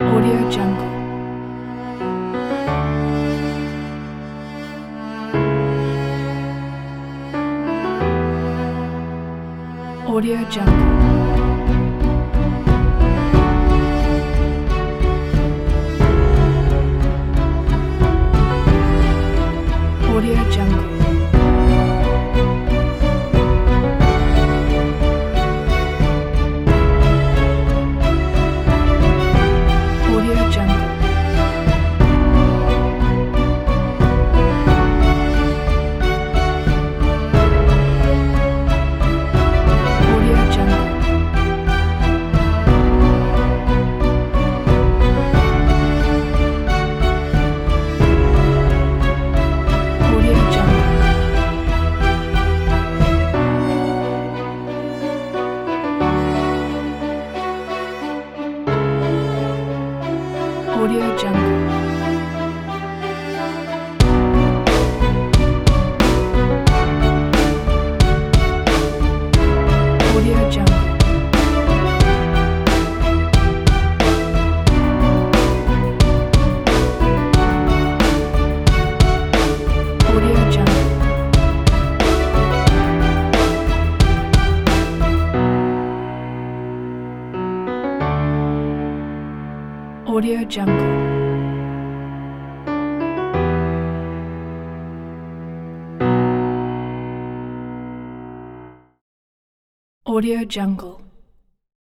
Audio Jungle. Audio Jungle. Audio Jungle. Audio Jungle. Audio Jungle. Audio Jungle. Audio Jungle. Audio Jungle. Audio Jungle. Audio Jungle. Audio Jungle.